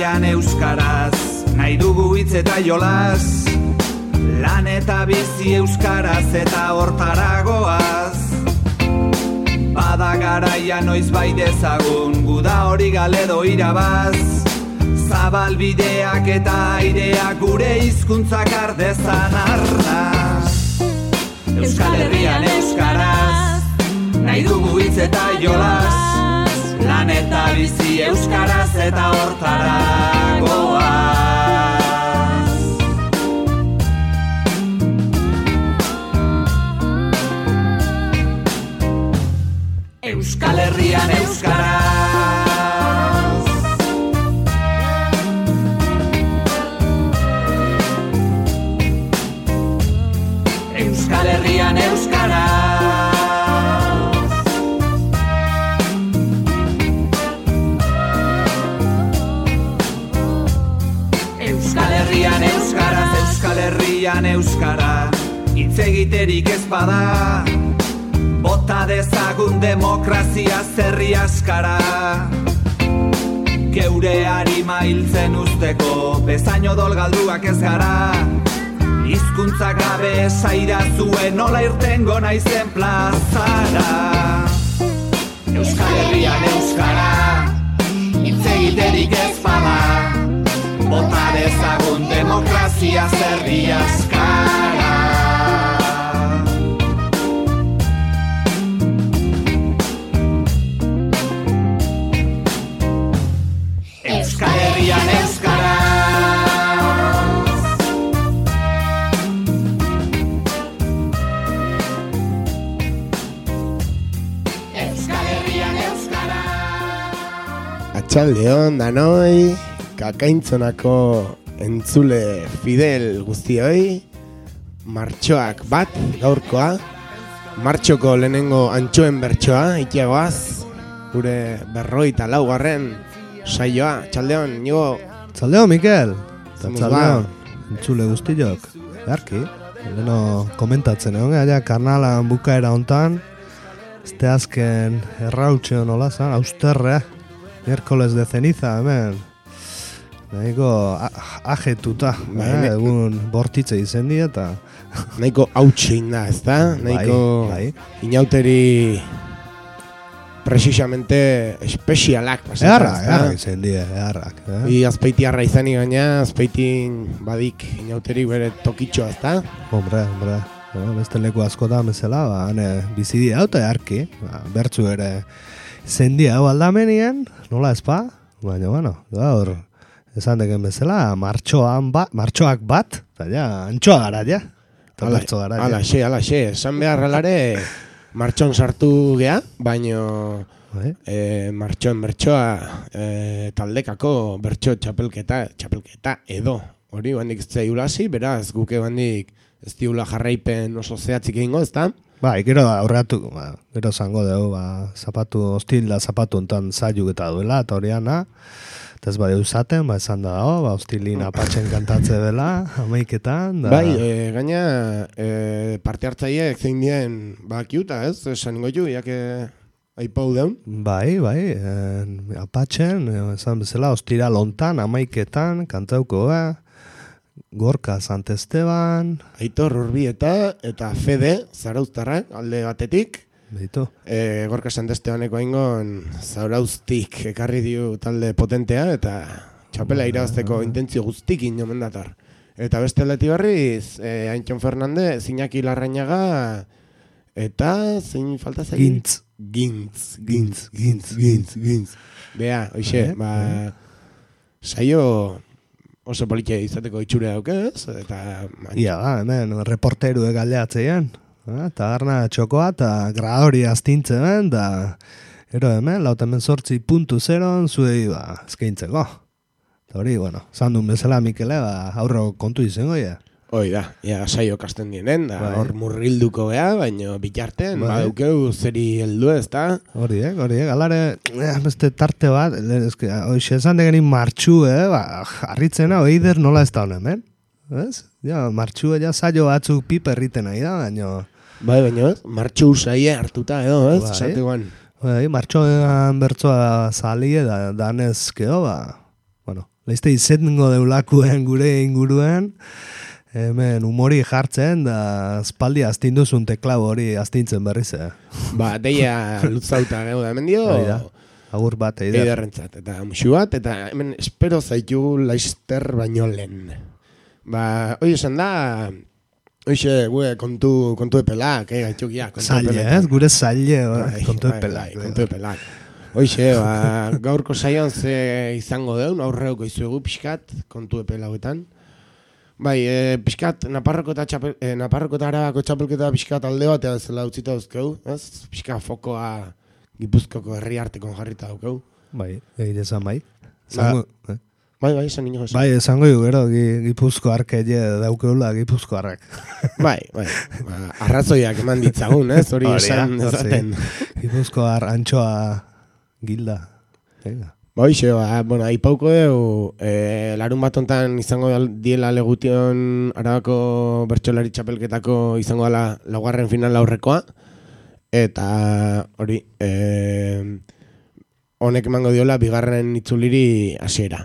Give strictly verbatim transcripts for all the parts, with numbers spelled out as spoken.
Herrian euskaraz, nahi dugu hitz eta jolas, lan eta bizi euskaraz eta hortaragoaz. Bada garaia noiz bai dezagun, guda hori galedo irabaz, zabalbideak eta aireak gure hizkuntzak ardezan arnaz. Euskal Herrian euskaraz, nahi dugu hitz eta jolas, lan eta bizi euskaraz eta hortaragoaz. Euskal Herrian euskaraz. Euskal Herrian euskaraz. Euskal Herrian euskaraz, Euskal Herrian euskara, hitz egiterik ez bada, bota dezagun demokrazia zerri askara. Geure harima hiltzen usteko, bezain odol galduak ez gara, hizkuntza gabe esaira zuen nola irtengo naizen plazara. Euskal Herrian euskara, hitz egiterik ez bada, bota dezagun demokrazia zerri askara. Euskal Herrian euskaraz. Euskal Herrian euskaraz. Atxaldeon danoi, kakaintzonako entzule fidel guztioi, martxoak bat gaurkoa, martxoko lehenengo antxoen bertsoa, itiagoaz, gure berroita laugarren saioa. Txaldeon, nigo. Txaldeon, Mikel. Txaldeon, entzule guztiok. Beharki, leno komentatzen egon, ja, karnalan bukaera hontan, este azken errautxeon olazan, austerrea, miércoles de ceniza, hemen. Nahiko ajetuta, eh, egun bortitze izen di eta... Nahiko hautxein da, ez da? Nahiko bai, bai. Inauteri precisamente espezialak pasataz. Eharrak, eharrak izen di, eharrak. Eh? I azpeitiarra izanik gaina, azpeitin badik inauterik bere tokitxoa, ez da? Hombre, hombre. Eh, beste leku askotan bezala, ba, hane bizidi hau eta eharki. Ba, bertzu ere zendi hau aldamenien, nola ezpa? Baina, bueno, gaur... Esan deken bezala, martxoan ba, martxoak bat, eta ja, antxoa gara, ja. Ala, ala, xe, ala, xe. Esan behar alare, martxon sartu gea, baino e, martxoen bertxoa e, taldekako bertxo txapelketa, txapelketa edo. Hori, bandik ez zaiulasi, beraz, guke bandik ez diula jarraipen oso zehatzik egingo, ez da? Ba, gero aurreatu, ba, gero zango dugu, ba, zapatu, hostil da zapatu ontan zailu eta duela, eta horiana, eta ez bai eusaten, ba, esan da dago, ba, hostilin apatxen kantatze dela, amaiketan, da... Bai, e, gaina, e, parte hartzaiek zein dien, ba, kiuta, ez? Esan goiu, jake aipau deun? Bai, bai, e, apatxen, e, esan bezala, hostira lontan, amaiketan, kantauko, ba, Gorka Sant Esteban, Aitor Urbieta eta Fede Zarauztarrak alde batetik. Beitu. E, Gorka Sant Estebaneko aingon Zarauztik ekarri dio talde potentea eta txapela irabazteko intentzio guztikin omen dator. Eta beste leti berriz, e, Antxon Fernandez, Iñaki Larrañaga eta zein falta zain? Gintz. Gintz, gintz, gintz, gintz, gintz. Bea, hoxe, eh, ba, saio... Oso politia izateko itxure daukez, eta... Ia da, hemen, reporteru egaldeatzean. Eta garna txokoa, eta gradori astintzen, da... Ero hemen, laut hemen sortzi puntu zeron, zuei, ba, eskaintzeko. Eta hori, bueno, zandun bezala Mikele, ba, aurro kontu izango, ja. Hoi da, ja, saio kasten dienen, da, hor murrilduko beha, baina bitarten, ba, daukeu zeri heldu ez, da? Hori, eh, hori, eh, galare, eh, beste tarte bat, eske, hoxe esan degenin martxu, eh, ba, jarritzena, oider nola ez da honen, men? Ez? Ja, martxu, ja, saio batzuk piperriten nahi da, baina... Bai, baina, martxu saie hartuta, edo, ez? Bai, Zateguan. Bai, martxoan bertzoa zalie, da, danez, keo, ba... Bueno, Laizte izengo deulakuen gure inguruan, hemen humori jartzen, da espaldi astinduzun teklau hori astintzen berriz, eh? Ba, deia lutzauta geu da, hemen dio... Agur bat, eider. Eiderrentzat, eta musu bat, eta hemen espero zaitu laizter baino lehen. Ba, hoi esan da, hoize, gure kontu, kontu epelak, eh, gaitxukia. Zaile, ez? Gure zaile, kontu epelak. Kontu epelak. Hoize, ba, gaurko saioan ze izango deun, aurreuko izuegu pixkat, kontu epelauetan. Bai, e, pixkat, Naparroko eta txapel, e, Naparroko eta Arabako txapelketa pixkat alde batea zela utzita dauzkeu, ez? Pixkat fokoa Gipuzkoko herri artekon jarrita daukeu. Bai, egite esan bai. Zango, ba, eh? Bai, bai, esan nino esan. Bai, esango ju, gero, Gipuzko arkeie daukeula Gipuzko arrak. Bai, bai, ba, arrazoiak eman ditzagun, ez? Hori esan dezaten. Gipuzko ar antxoa gilda. Venga. Ba, hoxe, ba, bueno, aipauko dugu, e, larun bat ontan izango diela Legution Arabako bertsolari txapelketako izango dela laugarren final aurrekoa, eta hori, e, honek emango diola bigarren itzuliri hasiera.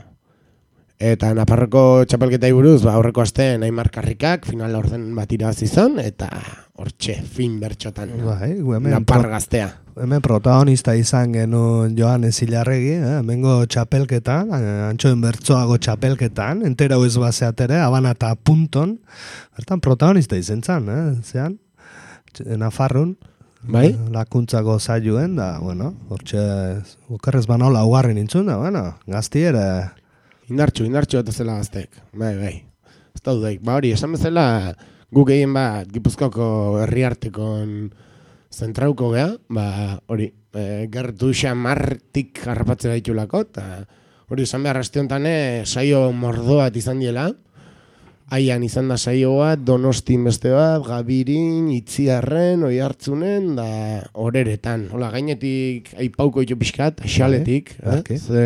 Eta Naparroko txapelketai buruz, ba, aurreko astean Aimar Karrikak final orden bat irabazi izan, eta hortxe, fin bertxotan. Bai, Napar gaztea. Hemen protagonista izan genuen Joanes Ilarregi, eh? Hemengo txapelketan, antxoen bertzoago txapelketan, entera huez bazeatere, Habana eta Punton, bertan protagonista izan zan, eh? Zean, Nafarrun, bai? Lakuntzako zailuen, da, bueno, hortxe, okerrez banola ugarri nintzun, da, bueno, gazti ere... Indartxu, indartxu eta zela gaztek, bai, bai. Ez da dudaik, ba hori, esan bezala, guk egin bat, Gipuzkoako herri artekon zentrauko gea, ba hori, e, gertu xamartik harrapatzea ditulako, eta hori esan behar aste honetan saio mordoat izan diela, haian izan da saio bat, Donostin beste bat, Gabirin, Itziarren, Oihartzunen, da horeretan. Hola, gainetik aipauko ditu pixkat, xaletik, eh? ze,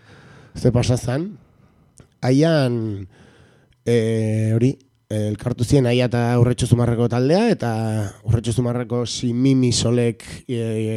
ze pasazan. Haian, e, hori, elkartu ziren aia eta Urretxo Zumarreko taldea, eta Urretxo Zumarreko Simimi Solek e,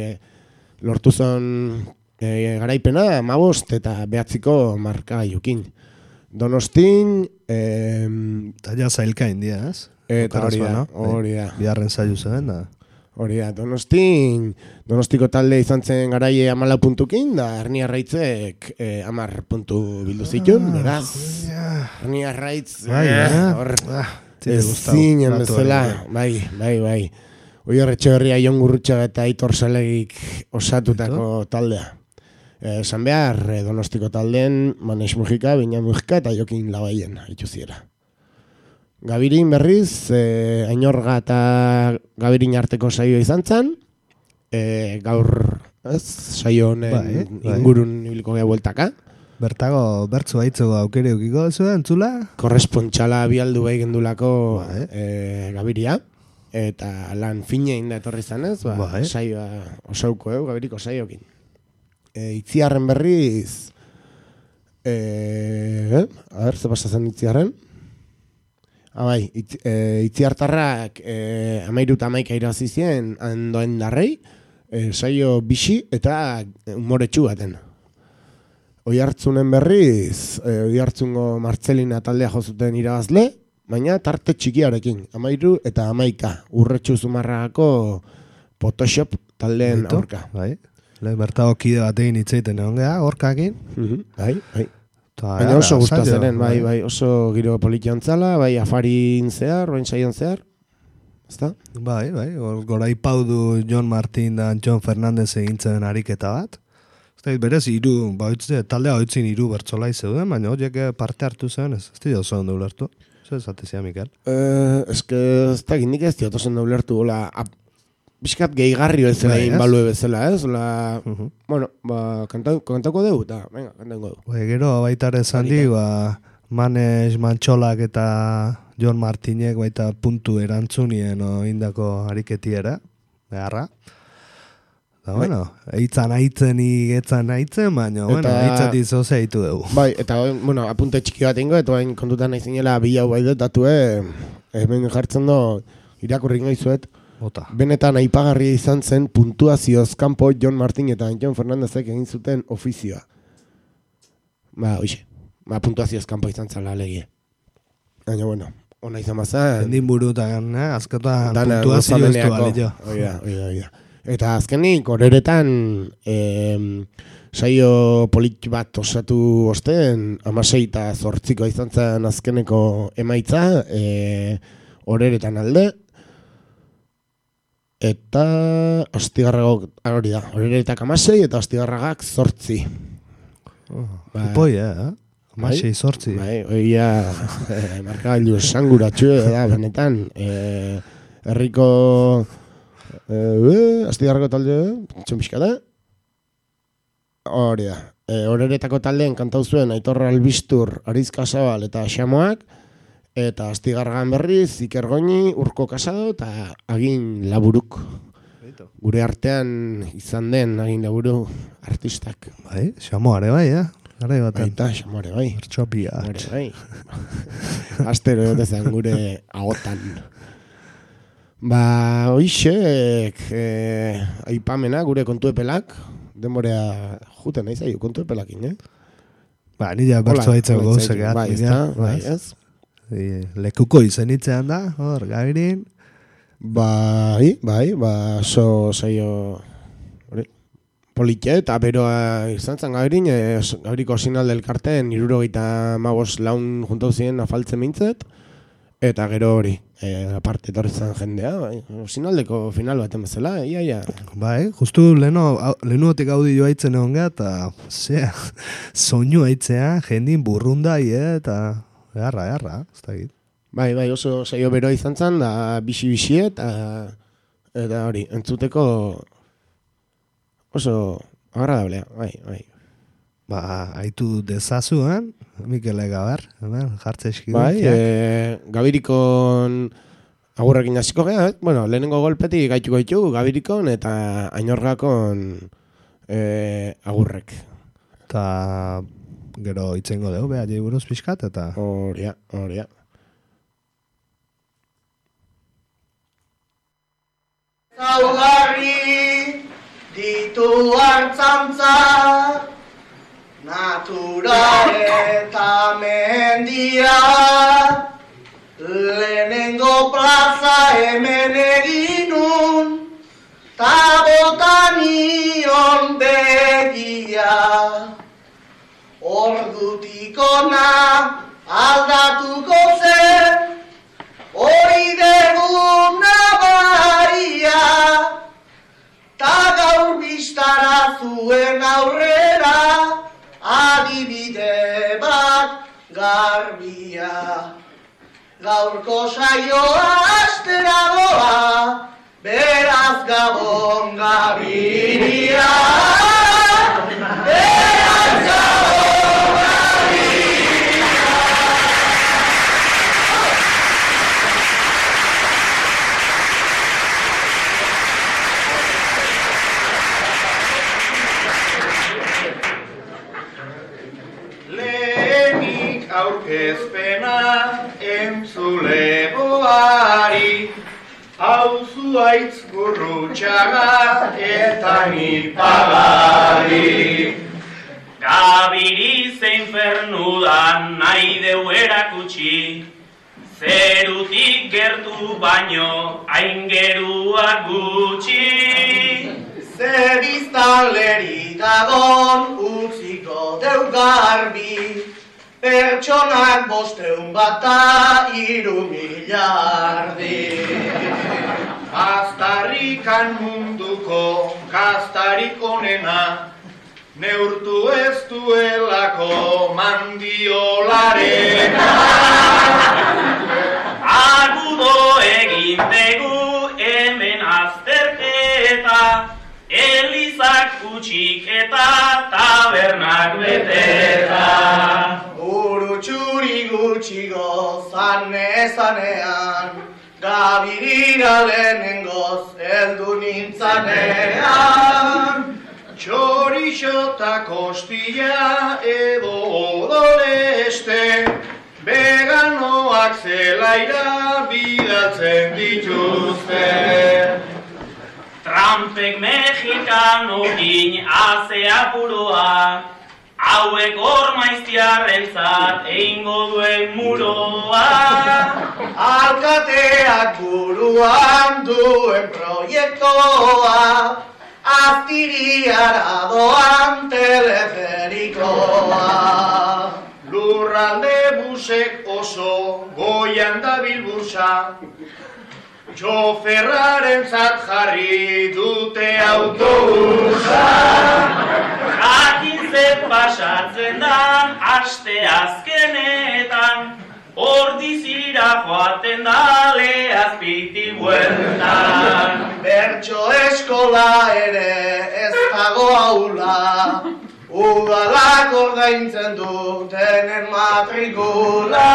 e, lortu zon e, garaipena, amabost eta behatziko marka jukin. Donostin... Eh, eta ja zailka india, ez? Eta hori da, hori da. Biharren zailu zen, da. Hori da, Donostin, Donostiko talde izan zen garaie amala puntukin, da Hernia Raitzek eh, amar puntu bildu zitun, ah, beraz. Hernia Raitz, bai, eh, hor, ah, ezinen bezala, bai, bai, bai. Hoi horretxe berria Jon Gurrutxaga eta Aitor Salegik osatutako taldea. Esan behar, Donostiko taldeen Manex Mujika, Bina Mujika eta Jokin Labaien ituziera. Gabirin berriz, eh, Ainorga eta Gabirin arteko saio izan zen, eh, gaur ez, saio honen bai, bai. Ingurun ibiliko gea bueltaka. Bertago, bertzu baitzeko aukere eukiko zuen, entzula? Korrespontxala bialdu bai gendulako bai. eh, Gabiria, eta lan finein da etorri zanez, ba, bai. Saioa osauko egu, Gabiriko saiokin. E, itziarren berriz, e, eh, a ber, ze pasatzen Itziarren? Ah, bai, itz, e, Itziartarrak e, amairu eta amaika irabazi zien andoen darrei, e, saio bixi eta umoretsu baten. Oihartzunen berriz, e, Oihartzungo Martzelina taldea jozuten irabazle, baina tarte txikiarekin, amairu eta amaika, Urretxu Zumarragako Photoshop taldeen Eito, aurka. Bai. Le bertago kide batekin hitzeiten egon geha, gorkakin. Uh-huh. Bai, bai. Baina oso gustazenen, bai, bai, oso giro politian zala, bai, afarin zehar, bain saion zehar. Ezta? Bai, bai, gora ipaudu Jon Martin da Jon Fernandez egintzen ariketa bat. Ez berez, iru, ba, taldea hoitzin iru bertzolai zeuden, baina horiek parte hartu zen, ez dira oso ondo ulertu. Ez zatezia, Mikel? Eh, ez que, ez da, gindik ez dira oso ondo ulertu, hola, bizkat gehigarri bezala egin balue bezala, ez? La, uh-huh. Bueno, ba, kantako dugu, eta, venga, kantako dugu. Ba, gero, baita ere zandi, ba, Manex, Mantxolak eta Jon Martinek baita puntu erantzunien o indako ariketiera, beharra. Da, bueno, eitzan aitzen igetzan aitzen, baina, bueno, eitzati zozea hitu dugu. Bai, eta, bueno, apunte txiki bat ingo, eta bain kontutan nahi zinela bilau bai dut datue, hemen jartzen do, irakurri ingoizuet, Ota. Benetan aipagarria izan zen puntuazioz kanpo Jon Martin eta Jon Fernandezek egin zuten ofizioa. Ba, oixe. ba, puntuazioz kanpo izan zala legie. Baina, bueno, ona izan bazan. Endin burutan, eh? Azketan puntuazio ez du balio. Oida, oida, oida. Eta azkenik, horeretan, eh, saio polit bat osatu osten, amasei eta zortziko izan zen azkeneko emaitza, eh, horeretan alde, eta astigarragok, hori da, horeretak amasei eta astigarragak zortzi. Oh, ba, Ipoi, eh? Amasei zortzi. Bai, oia, eh, markagailu esanguratxu da, benetan, eh, herriko eh, astigarrako talde, txompiskada, hori da, eh, horeretako taldeen kantau zuen Aitor Albistur, Ariz Kasabal eta Xamoak, eta astigarragan berriz, Iker Goñi, Urko Kasado eta Agin Laburuk. Gure artean izan den Agin Laburu artistak. Bai, Xamoare bai, eh? Garai baten. Baita, Xamoare bai. Bertxopia. Bai. Astero egotezen gure agotan. Ba, hoixek, eh, aipamena gure kontuepelak, denborea juten nahi zaio kontuepelakin, eh? Ba, nila bertso haitzeko gauzak egat. Bai, ez da, bai, ez? Lekuko izenitzean da, hor, Gabirin. Bai, bai, ba, so zaio politxe, eta beroa izan zen Gabirin, e, Gabiriko sinalde elkarten irurogeita magos laun juntau ziren afaltzen mintzet, eta gero hori, e, aparte etorri zen jendea, bai, sinaldeko final baten bezala, ia, ia. Bai, justu leheno, lehenuotik gaudi joa itzen egon geha, eta, zea, soinu aitzea, jendin burrundai, eta... Eharra, eharra, ez da egit. Bai, bai, oso saio beroa izan zen, da bixi-bixi eta, eta hori, entzuteko oso agradablea, bai, bai. Ba, haitu dezazuan, Mikel Gabar, jartze eskidu. Bai, e, Gabirikon agurrekin hasiko geha, eh? Bueno, lehenengo golpetik gaituko ditu, Gabirikon eta Ainorgakon e, agurrek. Eta... Gero itzengo dugu, beha jai buruz pixkat, eta... Horia, horia. Zaugarri ditu hartzantza, natura eta mendia, lehenengo plaza hemen eginun, ta botanion begia. Ordutik ona aldatuko zen, hori dugu nabaria, ta gaur bistara zuen aurrera, adibide bat garbia. Gaurko saioa astera doa, beraz Gabon Gabiria. Beraz Gabon! Aurkezpena entzule boari, hau zuaitz gurrutxaga eta nipagari. Gabiri zein fernudan nahi deu erakutsi, zerutik gertu baino hain geruak gutxi. Zer biztanleri dagon utziko deu garbi, pertsonak bosteun bata iru miliardi. Aztarrikan munduko kastarik onena, neurtu ez duelako mandiolarena. Agudo egin dugu hemen azterketa, elizak kutsik eta tabernak beteta. Urutxuri gutxi gozan ezanean, Gabirira lehenengoz heldu nintzanean. Txorixo eta kostilla edo odoleste, veganoak zelaira bidaltzen dituzte. Trampek mexikanokin azea puroa, hauek hor maiztiarrentzat egingo duen muroa. Alkateak buruan duen proiektoa, aztiriara doan teleferikoa. Lurralde busek oso goian dabil bursa, txoferrarentzat jarri dute autobusa. Jakin zer pasatzen dan aste azkenetan, ordizira joaten da Leazpiti bueltan. Bertso eskola ere ez dago aula, udalak ordaintzen dutenen matrikula.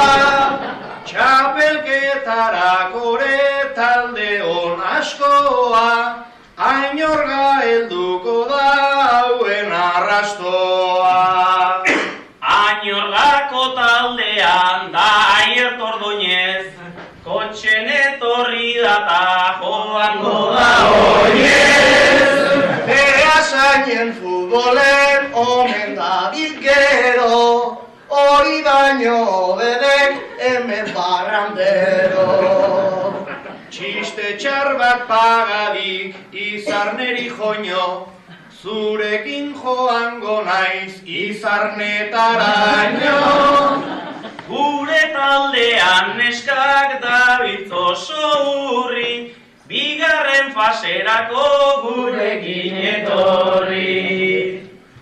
Txapelketarako ere talde on askoa, ainorga helduko da hauen arrastoa. Ainorgako taldean da Aiert Ordoñez, kotxen etorri data joango da oinez. Beasainen futbolen omen dabil gero, hori baino bedek hemen barrandero. Txiste txar bat pagadik izarneri joño, zurekin joango naiz izarnetaraino. Gure taldean neskak dabiltz oso urri, bigarren faserako gurekin etorri.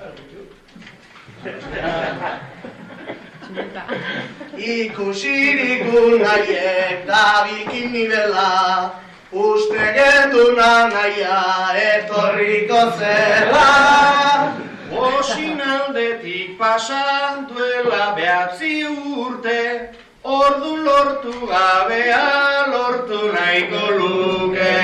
Ikusirikun nahiek dabilkin nibela, uste genduna nahia etorriko zela. Osin aldetik pasan duela behatzi urte, ordu lortu gabea lortu nahiko luke.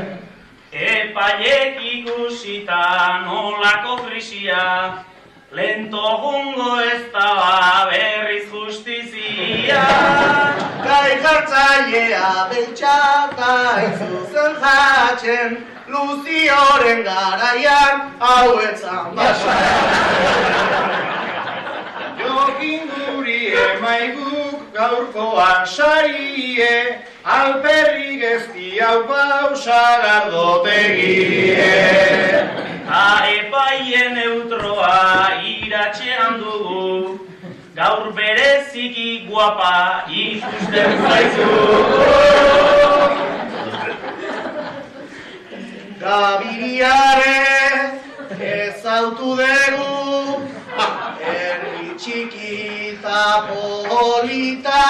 Epaiek ikusita nolako krisia, lento gungo ez da berriz justizia. Gai jartzailea beltxata izuzen jatzen, Luzioren garaian hauetzan basa. Jokin guri emaiguk gaurkoan sarie, alperrik ezti hau pausa gardotegie. Ta epaien neutroa iratxean dugu, gaur bereziki guapa ikusten zaizugu. Gabiriare ezautu dugu, herri txikita polita.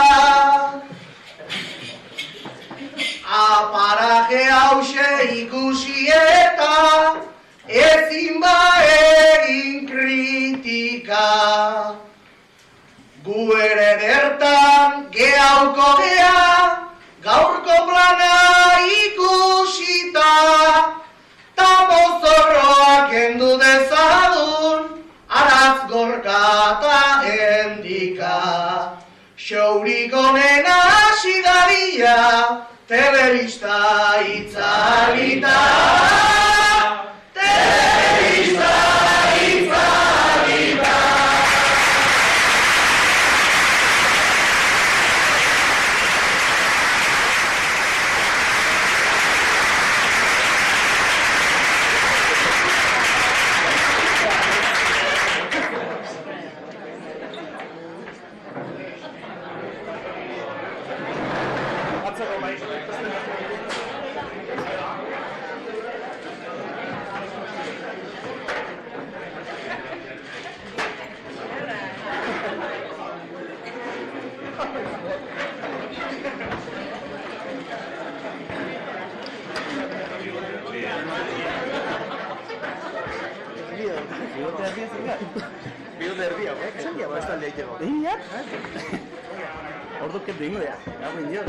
Aparaje hause ikusi eta ezin ba egin kritika. Gu ere bertan gehauko gea, gaurko plana ikusita. Ta mozorroak endu dezadun, araz gorka ta endika. Shourik onena hasi daria, telebista itzalita. Telebista itzalita. Ordu que tengo ya, ya vendió.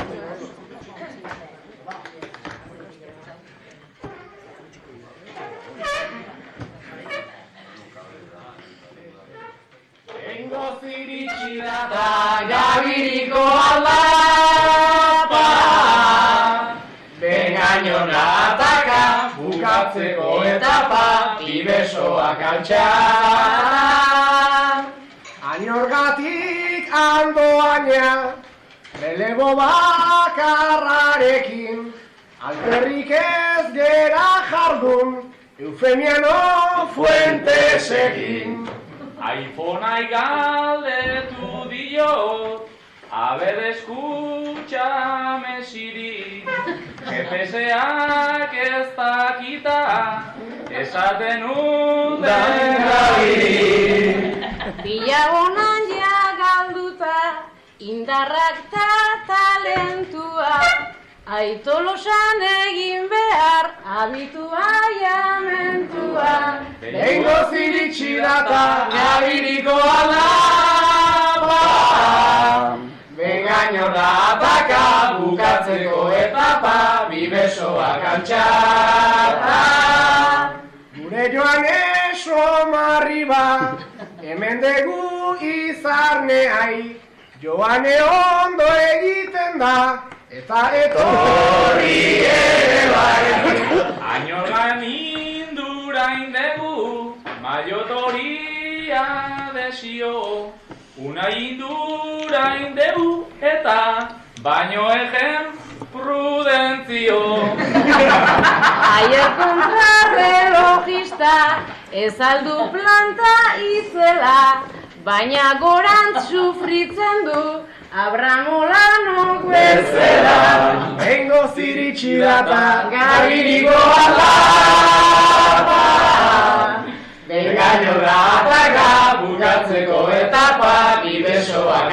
Tengo ziritzidata gabiriko aldapa, begañon ataka, bukatzeko etapa, ibesoak altxa. Horgatik andoaina, relebo bakarrarekin, alperrik ez gera jardun, Eufemiano Fuentesekin. iPhonea galdetu dio, a ver, escúchame, Siri, G P S-ak ez dakita, esaten uden gabiri. Bilagonan ja galduta, indarrak ta talentua, Aitolosan egin behar, abitua jamentua. Bengo ziritsi data, gabiriko alaba. Bengaino da ataka, bukatzeko etapa, bibesoak altxata. Gure joan eso marriba, hemen degu izarneai, joane ondo egiten da, eta etorri ere bai. Añorgan indura indegu, maiotoria desio, una indura indegu, eta baino egen prudentzio. Aier kontrarrelojista, ez aldu planta izela, baina gorantz sufritzen du, Abramolano bezala. Bengo ziritsi data, gabiriko alaba. Bengaino da ataka, bukatzeko etapa, bibesoak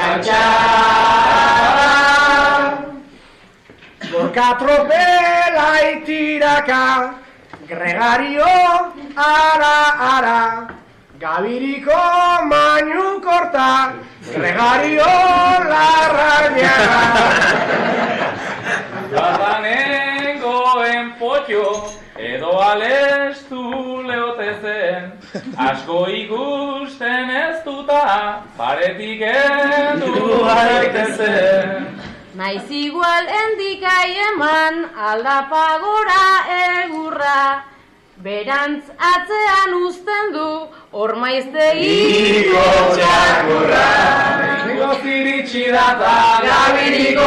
altxara. Gorka tropela itiraka, gregario ara ara, gabiriko mainu korta, gregario larrañaga. Badanengoen potxo, edo alestu leotezen, asko ikusten ez duta, paretik endu daitezen. Naiz igual endikai eman, aldapa gora egurra, berantz atzean uzten du, ormaiztegiko txakurra. Bengo ziritsi data, gabiriko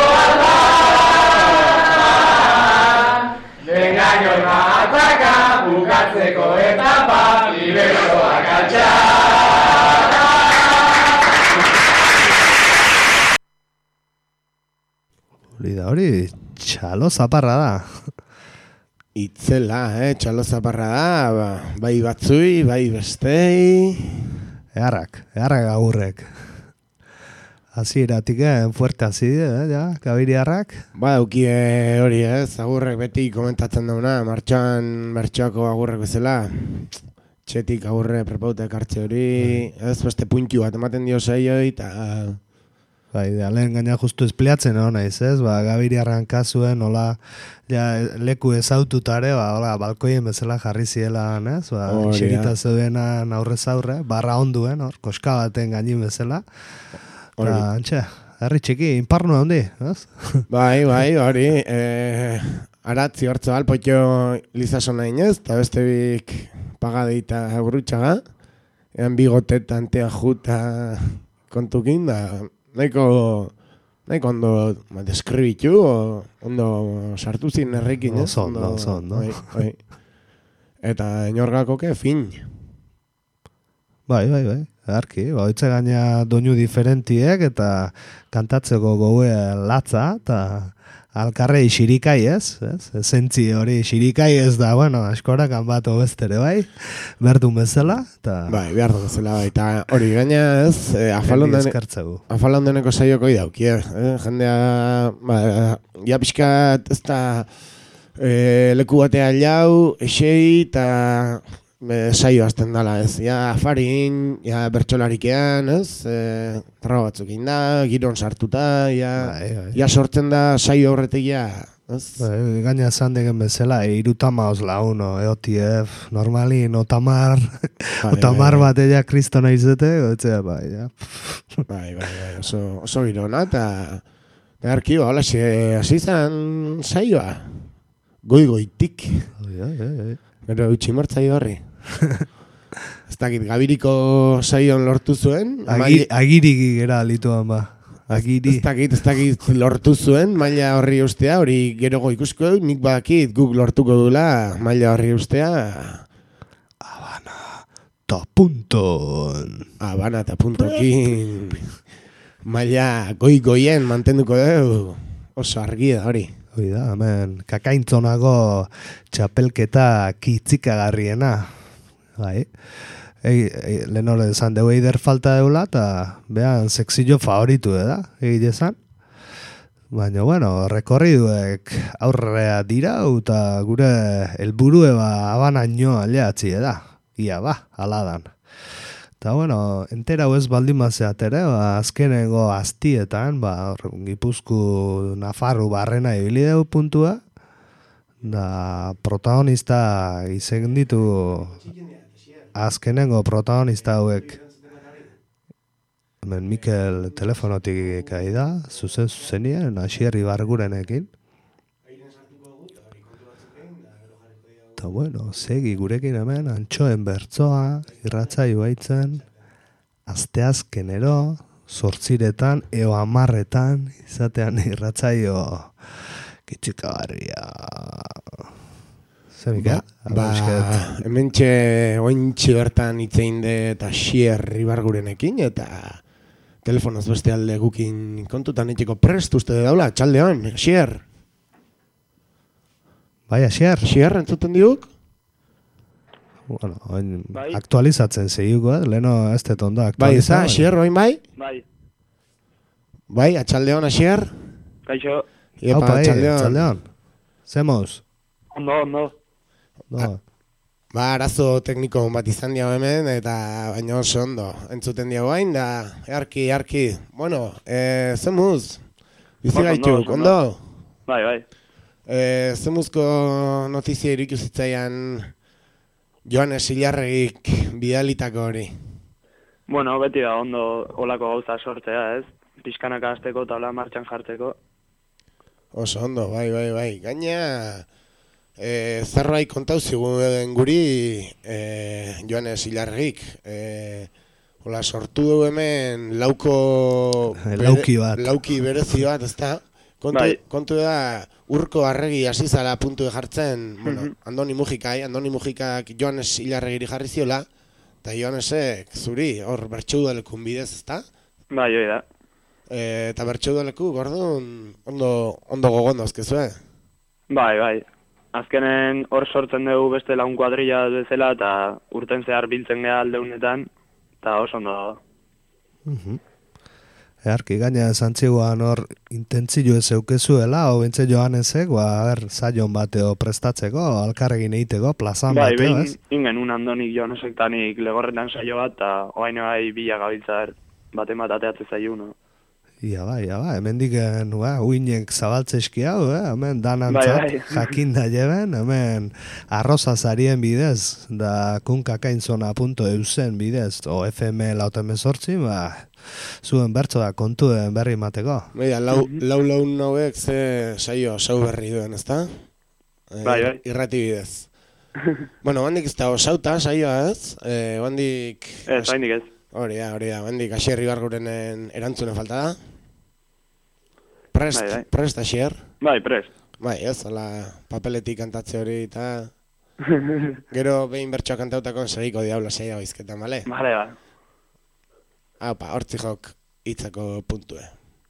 alaba. Bengaino da ataka, bukatzeko etapa, bibesoak altxara. Hori da, hori txalo zaparra da. Itzela, eh? Txalo zaparra da, ba, bai batzui, bai bestei. Eharrak, eharrak agurrek. Hasieratik fuerte hasi eh, ja, gabiriarrak. Ba, aukie hori ez, agurrek beti komentatzen dauna, martxoan bertxoako agurrek bezala. Txetik agurre prepautek hartze hori, ez beste puntu bat ematen dio saioi, eta... Bai, da, lehen gaina justu espliatzen hau naiz, ez? Ba, gabiriarran kasuen, hola, ja, leku ezaututare, ba, hola, balkoien bezala jarri zielan, ez? Ba, xerita zeudenan aurrez aurre, barra onduen, hor, koska baten gainin bezala. Eta, antxe, herri txiki, inparnu handi, ez? Bai, bai, hori, eh, aratzi hortzo alpotxo lizason nahi ez, eta beste bik pagadeita gurutxaga, ean bigotetan tea juta kontukin, da... Naiko, naiko ondo ma, deskribitu, ondo sartu zin errekin, ez? Oso ondo, oso ondo. Eta inorgakoke fin. Bai, bai, bai, arki, baitze gaina doinu diferentiek eta kantatzeko goue latza, eta alkarrei xirikai ez, ez? Zentzi hori xirikai ez da, bueno, askorak bat obestere, bai? Berdun bezala, eta... Bai, behar du bezala, bai, eta hori gaina ez, eh, afalondeneko saioko idauki, eh? Jendea, ba, ja pixkat ez da eh, leku batea lau, esei, eta eh, saio azten dala, ez? Ja afarin, ja bertxolarikean, ez? Eh, traba batzuk inda, giron sartuta, ja, bai, bai. Ja sortzen da saio horretik, ja, ez? Bai, gaina esan degen bezala, irutama osla uno, E O T F, normalin, otamar, bai, otamar bai, bat ella kristona izete, gotzea, bai, ja. Bai, bai, bai, oso, oso girona, eta beharki, hola, hasi izan saioa, goi-goitik. Oi, oi, oi. Gero utxi mortzaio horri. Ez dakit, Gabiriko saion lortu zuen. Agiri, agirigi gera lituan ba. Agiri. Ez dakit, ez dakit lortu zuen, maila horri ustea, hori gerogo ikusko, nik badakit guk lortuko dula maila horri ustea. Habana ta punton. Habana ta puntokin. Maila goi-goien mantenduko dugu. Oso argi da hori. Hoi da, hemen, kakaintzonago txapelketa kitzikagarriena. Bai. Ei, ei, lehen hori esan dugu eider falta deula, eta behan sexillo favoritu da, egite esan. Baina, bueno, rekorriduek aurrea dira, eta gure helburue ba abanaino aleatzi da. Ia ba, aladan. Eta, bueno, entera ez baldin mazeat ere, ba, azkenengo aztietan, ba, Gipuzku Nafarru barrena ibilideu puntua, da protagonista izen ditu azkenengo protagonista hauek. Hemen Mikel telefonotik gai da, zuzen zuzenien, Asier Ibargurenekin. Eta bueno, segi gurekin hemen, antxoen bertzoa, irratzaio baitzen, asteazkenero, zortziretan, eo amarretan, izatean irratzaio kitxikagarria. Zemika? Ba, ba hemen txe, ointxe bertan itzein de eta Asier Ibargurenekin, eta telefonoz beste alde gukin kontutan etxeko prest uste daula, txaldeon, Asier. Bai, Asier. Asier, entzuten diuk? Bueno, oin bai. Aktualizatzen zeiuko, eh? Leheno ez tetondo aktualizatzen. Bai, eza, Asier, oin bai? Bai. Bai, atxaldeon, Asier? Kaixo. Iepa, Aupa, atxaldeon. Atxaldeon. Zemoz? Ondo, ondo. No. Ba, arazo tekniko bat izan diago hemen, eta baina oso ondo. Entzuten diago hain, da, earki, earki. Bueno, e, zemuz? Bizi gaituk, ondo? Bai, bai. E, zemuzko notizia irikizitzaian Joanes Ilarregik bidalitako hori. Bueno, beti da ondo olako gauza sortzea, ez? Pixkanaka hasteko eta hola martxan jarteko. Oso ondo, bai, bai, bai. Gaina, e, zerbait kontau zigun guri e, Joanes Ilarregik. E, hola, sortu du hemen lauko... Bere, lauki bat. Lauki berezi bat, ez da? Kontu, bai. Kontu da, urko arregi asizala puntu jartzen, bueno, mm -hmm. Andoni Mujikai, Andoni Mujikak Joanes Ilarregiri jarri ziola, eta Joanesek zuri, hor bertxeudalekun bidez, ez da? Bai, oi da. E, eta bertxeudaleku, gordun, ondo, ondo gogondo azkezue? Bai, bai. Azkenen hor sortzen dugu beste laun kuadrilla bezala, eta urten zehar biltzen geha aldeunetan, eta oso ondo dago. Mhm. Earki, gaina zantziguan hor intentzio ez eukezuela, o bentze Joanesek, ba, ber, zaion bateo prestatzeko, alkarregin egiteko, plazan bai, bateo, bai, ez? Bai, ingen un Andonik Joanesek tanik legorretan saio bat, eta oaino bai bila gabiltza bate bat ateatze zaio, no? Ia bai, ia bai, hemen diken, ba, uinek zabaltzeski hau, eh? Hemen danantzat bai, bai. jakin da jeben, hemen arroza zarien bidez, da kunkakainzona punto eusen bidez, o F M lauten bezortzi, ba, zuen bertso da kontuen berri mateko. Baina, lau, lau laun nauek ze saio sau berri duen, ezta? E, bai, bai. Irrati bidez. Bueno, bandik ez da osauta saioa, ez? E, bandik... Ez, bandik ez. Hori da, hori da, bandik Asier Ibargurenen erantzune falta da. Prest, bai, bai. Prest, Asier? Bai, prest. Bai, ez, hola, papeletik kantatze hori eta... Gero behin bertsoa kantautako segiko diablo saia oizketan, bale? Bale, ba. Haupa, hortzi jok hitzako puntue.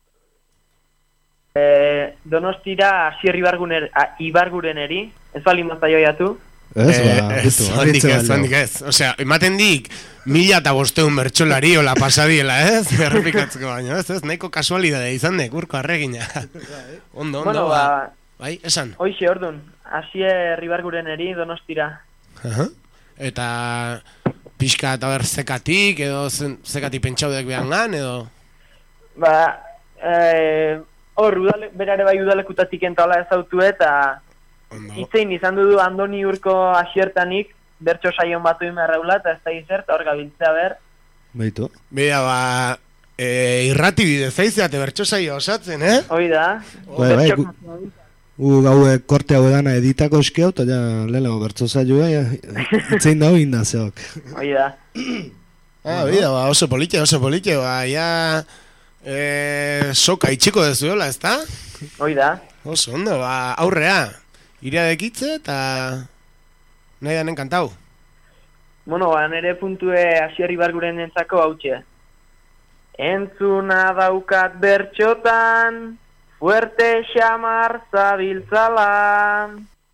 Eh, Donostira Asier Ibargureneri, ez bali mazta joiatu? Ez, ba, ez, handik ez, handik ez. Osea, ematen dik mila eta bosteun bertxolari ola pasadiela, ez? Errepikatzeko baino, ez, ez? Nahiko kasualidade izan dek, urko arregina. Ondo, ondo, bueno, ba, bai, esan? Hoixe, ordun, Asier Ibargureneri Donostira. Uh-huh. Eta pixka eta ber zekatik, edo zekatik pentsaudek behan gan, edo? Ba, eh, hor, udale, berare bai udalekutatik entala ezautu eta itzein izan dudu Andoni Urko Asiertanik bertso saion batu imerreula eta ez da izert, hor gabiltzea ber. Beitu. Bida, ba, e, irrati bidez eizeate bertso saio osatzen, eh? Hoi da. Bai, bai, gu, U gaue korte hau edana editako eskeu, eta ja lehenko bertzo zailua, itzein dago indazeok. Hoi da. Ah, bida, ba, oso politxe, oso politxe, ba, ja... Eh, soka itxiko dezuela, ez da? Hoi da. Oso ondo, ba, aurrea. Iria dekitze eta... Nahi danen kantau. Bueno, ba, nere puntue Asier Ibarguren entzako hautxe. Entzuna daukat bertxotan, fuerte xamar zabiltzala.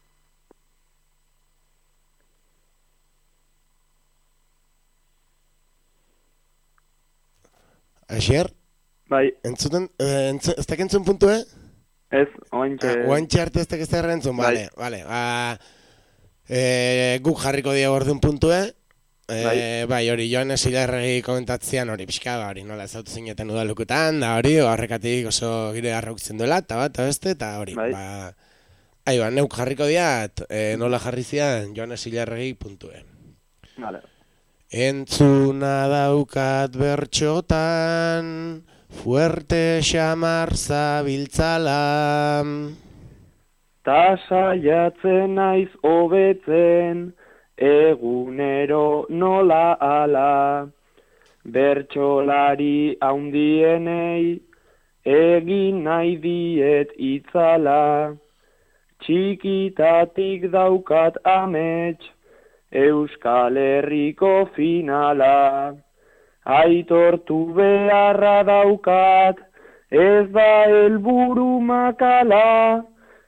Asier? Bai. Entzuten, eh, entzu, ez da kentzun puntue? Ez, oaintxe... Ah, oaintxe arte ez da ez da errentzun, bale, bale. Ba, eh, guk jarriko diago orduan puntue. Eh, bai. bai, hori joan esilarregi komentatzean hori pixka, hori nola ezautu zineten udalukutan, da hori, horrekatik oso gire arrauktzen duela, eta bat, eta beste, eta hori, bai. Ba, ahi ba, neuk jarriko diat, eh, nola jarri zian joan esilarregi puntue. Vale. Entzuna daukat bertxotan, fuerte xamar zabiltzala. Ta saiatzen naiz hobetzen, egunero nola ala, bertsolari haundienei, egin nahi diet itzala, txikitatik daukat amets, Euskal Herriko finala, aitortu beharra daukat, ez da helburu makala,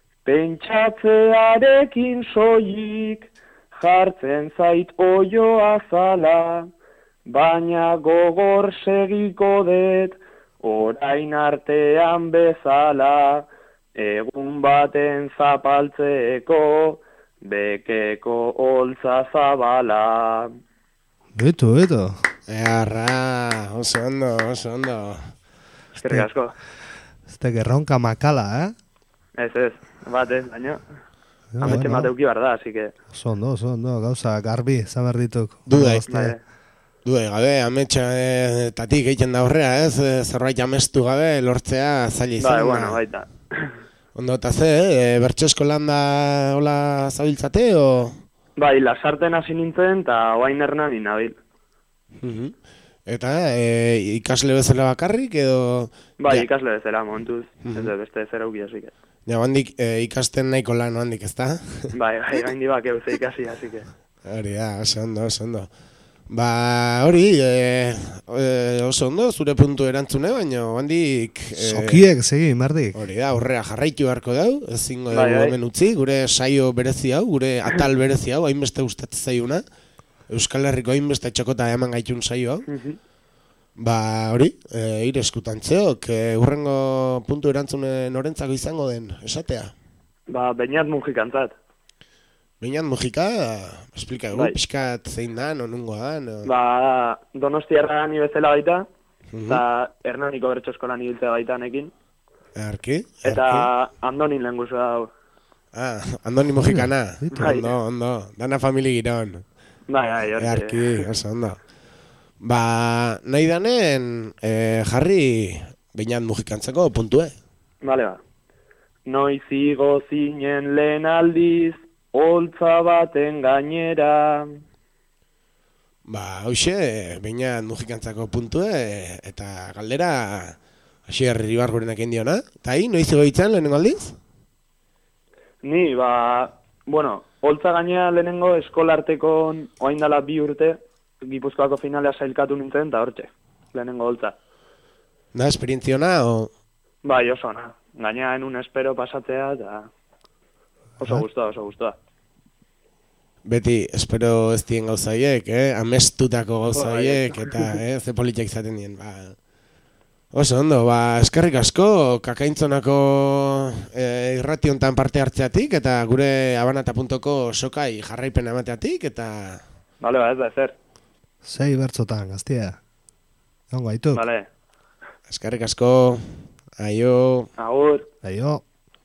pentsatzearekin soilik, jartzen zait oioa zala, baina gogor segiko det, orain artean bezala, egun baten zapaltzeko, bekeko holtza zabala. Beto, beto. Earra, oso ondo, oso ondo. Eskerrik asko. Ez da gerronka makala, eh? Ez, ez, bat ez, baina... Ametxe bat euki bar da, así que... Oso ondo, oso ondo, gauza garbi, zaber dituk. Duda, duda, gabe, ametxa tatik egiten da horrea, ez? Zerbait amestu gabe, lortzea zaila izan. Ba, bueno, baita. Ondo, eta ze, eh? Bertso eskolan da hola zabiltzate, o...? Bai, lasarten hasi nintzen, eta oain erna ninabil. Uh-huh. Eta, e, ikasle bezala bakarrik, edo... Bai, ja. Ikasle bezala, momentuz, uh-huh. Ez beste zera uki hasik. Ja, handik, e, ikasten nahiko lan, handik, ezta? Bai, bai, gaindi bak euze ikasi, hasi que... Hori da, oso ondo, oso ondo. Ba, hori, e, e, oso ondo, zure puntu erantzune, baina handik... E, Sokiek, segi, mardik. Hori da, aurrea jarraitu beharko dau, ezingo dugu hemen utzi, gure saio berezi hau, gure atal berezi hau, hainbeste gustatzen zaiuna. Euskal Herriko hainbeste txokota eman gaitun saio hau. Uh-huh. Ba, hori, e, ire eskutantzeok, e, urrengo puntu erantzune norentzako izango den, esatea? Ba, Beñat Mujikantzat. Beñat Mujika, esplika egu, bai. Piskat zein da, nonungo da? No? Ba, Donostiarra ni bezala baita, eta uh-huh. Hernaniko bertso eskolan ibiltzea baita nekin. Arki? Eta Andonin lehen guzu da. Ah, Andoni Mujikana, ondo, ondo, dana famili giron. Bai, bai, hori. Arki, oso ondo. Ba, nahi danen eh, jarri Beñat Mujikantzako puntue. Bale, ba. Noiz igo zinen lehen aldiz, holtza baten gainera. Ba, hoxe, Beñat Mujikantzako puntue, eta galdera Asier Ibargurenak indiona. Eta hi, noiz igo ditzen lehenengo aldiz? Ni, ba, bueno, holtza gainera lehenengo eskolarteko oain dala bi urte, Gipuzkoako finalea sailkatu nintzen, eta hortxe, lehenengo holtza. Da, esperientziona, o...? Bai, oso, na. Gainera enun espero pasatzea, eta oso guztua, oso guztua. Beti, espero ez dien gauzaiek, eh? Amestutako gauzaiek, eta, eh? Ze politak izaten dien, ba... Oso ondo, ba, eskerrik asko, kakaintzonako e, irrati hontan parte hartzeatik, eta gure abanata puntu co sokai jarraipen emateatik, eta... Bale, ba, ez da, ezer. Sei bertzotan, gaztia. Ongo, haitu. Bale. Eskerrik asko, aio. Agur. Aio.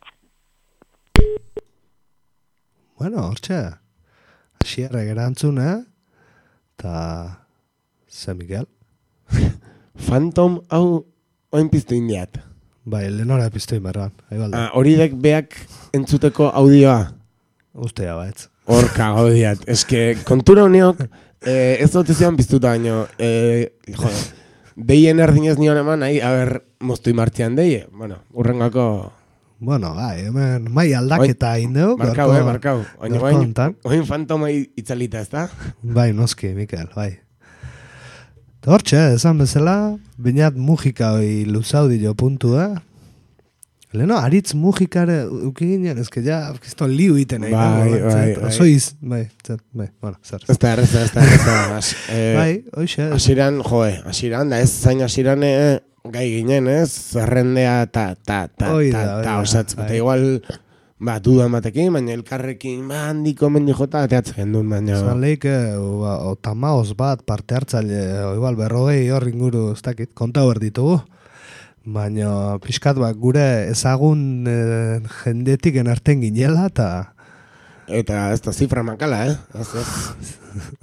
Bueno, hortxe. Asierrek erantzuna, eta... Ze Miguel? Phantom hau oin piztu indiat. Bai, lehenora epiztoi marran. Ah, hori dek beak entzuteko audioa? Ustea baitz. Horka gaudiat. Ez que kontura honiok eh, ez dut zian biztuta baino. Eh, joder, deien erdinez nion eman, nahi, haber moztui martzian deie. Bueno, urrengako... Bueno, bai, hemen mai aldaketa indeu. Markau, eh, markau. Oin fantoma itzalita, ez da? Bai, noski, Mikel, bai. Hortxe, esan bezala, bainat mugika hoi luzaudio puntua. Leno, aritz mugikare uki ginen, ez que ja, kisto liu iten egin. Bai, bai, bai. Oso iz, bai, zet, bai, bueno, zer. Ez da, ez da, ez da, ez da. Bai, hoxe. Asiran, joe, asiran, da ez zain asiran gai ginen, ez? Zerrendea, ta, ta, ta, ta, ta, osatz. Eta igual, ba, dudan batekin, baina elkarrekin, ba, handiko mendi jota, ateatzen gendun, baina... Zan lehik, o tamaoz bat parte hartzaile, o igual berrogei hor inguru, ez dakit, konta hor ditugu. Baina pixkat bat gure ezagun eh, jendetik enarten ginela, eta... Eta ez da zifra makala, eh? Ez, ez.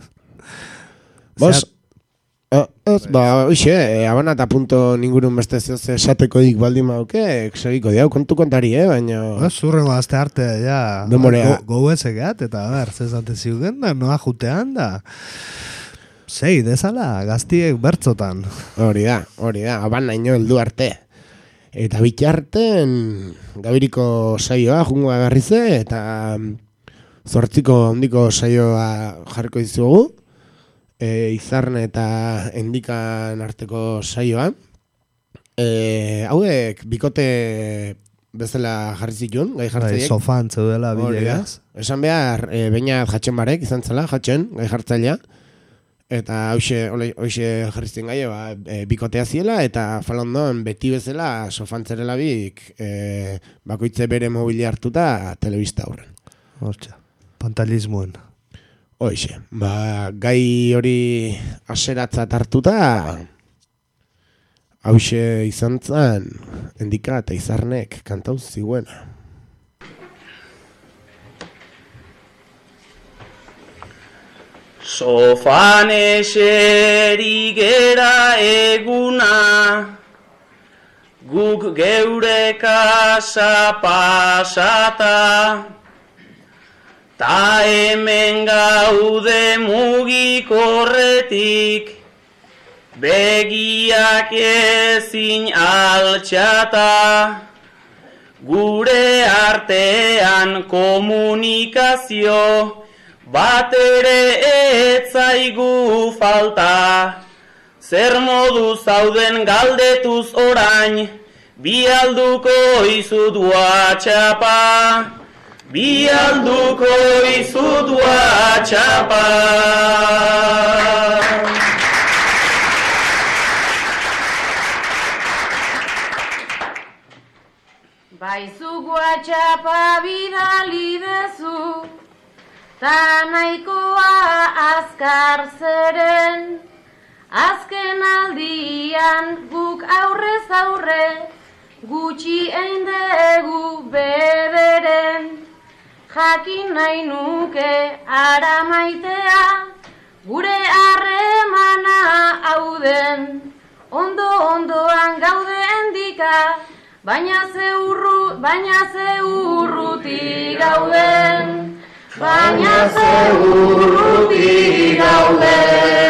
Bos, eh, ez, ba, oixe, eh, abana eta punto ningurun beste zioz esateko dik baldin mauke, segiko diau, kontu kontari, eh? Baina... Ez, zurrengo azte arte, ja... Demorea. Gouezegat, eta, a ber, zezante ziugen da, noa jutean da... Zei, dezala, gaztiek bertzotan. Hori da, hori da, abana ino heldu arte. Eta bitxarten gabiriko saioa jungoa garrize, eta zortziko handiko saioa jarriko dizugu. E, izarne eta endikan arteko saioa. E, hauek bikote bezala jarri zituen, gai jartzaileek. Bai, sofan zeudela bilegaz. Esan behar, e, baina jatxen barek izan zela, jatxen, gai jartzailea. Eta hauxe, hauxe jarrizten gai, ba, e, bikotea ziela, eta falondoan beti bezala sofantzerela bik e, bakoitze bere mobili hartuta telebista aurren. Hortxa, pantalismoen. Hoxe, ba, gai hori aseratzat hartuta, hauxe izan zen, endika eta izarnek kantauz ziguena. Sofan eseri gera eguna, guk geure kasa pasata, ta hemen gaude mugikorretik, begiak ezin altxata, gure artean komunikazio, bat ere etzaigu falta, zer modu zauden galdetuz orain, bi alduko izut WhatsAppa, bi alduko izut WhatsAppa. Baizuk WhatsAppa bidali dezu, ta nahikoa azkar zeren, azken aldian guk aurrez aurre, gutxi eindegu bederen, jakin nahi nuke ara maitea, gure harremana hauden, ondo ondoan gaude endika, baina ze urru, baina ze urruti gauden. Baina ze urruti gaude.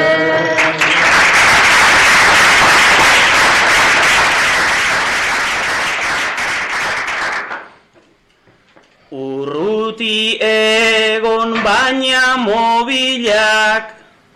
Urruti egon baina mobilak,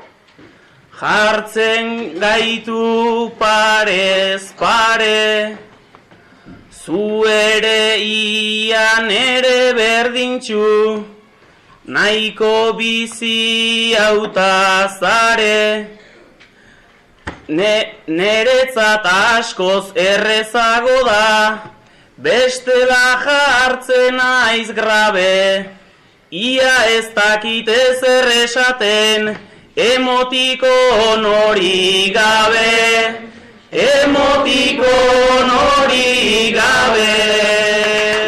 jartzen gaitu parez pare, zu ere ian ere berdintxu, nahiko bizi hautazare, ne, neretzat askoz errezago da, bestela jartzen aiz grabe, ia ez dakit ezer esaten, emotikon hori gabe, emotikon hori gabe.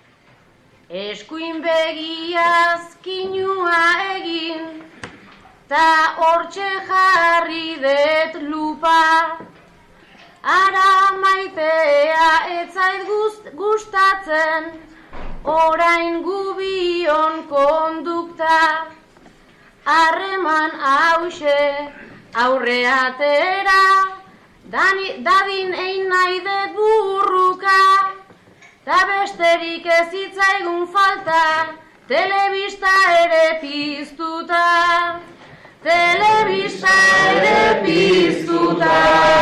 Eskuin begiaz kinua egin, ta hortxe jarri det lupa. Ara maitea etzait gustatzen, orain gubion kondukta. Harreman hause aurreatera, dadin ein nahi det burruka. Ta besterik ez zitzaigun falta, telebista ere piztuta. Telebista ere piztuta.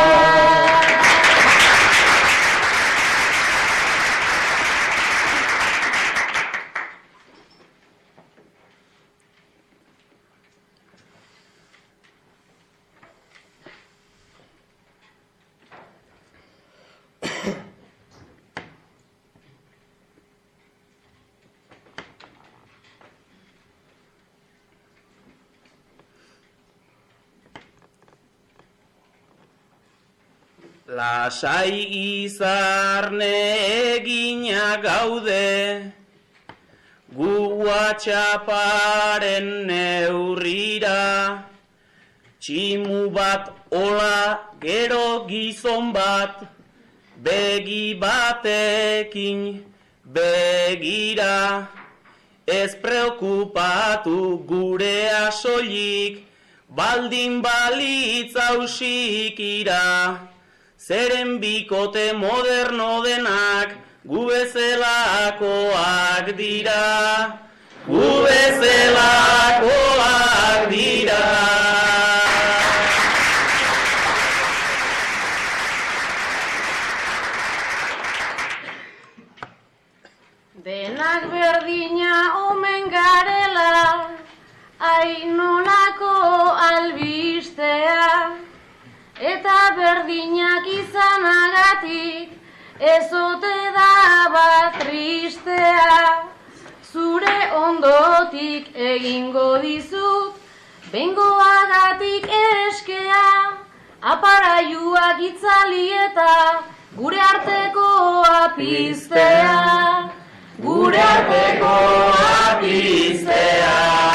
Lasai izarne egina gaude, gu atxaparen neurrira, tximu bat ola gero gizon bat, begi batekin begira, ez preokupatu gurea soilik, baldin balitz hausikira. Zeren bikote moderno denak gu bezelakoak dira, gu bezelakoak dira. Denak berdina omen garela, ainolako albistea. Eta berdinak izanagatik, ezote da bat tristea. Zure ondotik egingo dizut, bengoagatik eskea. Aparaiuak itzali eta gure artekoa piztea. Gure artekoa piztea.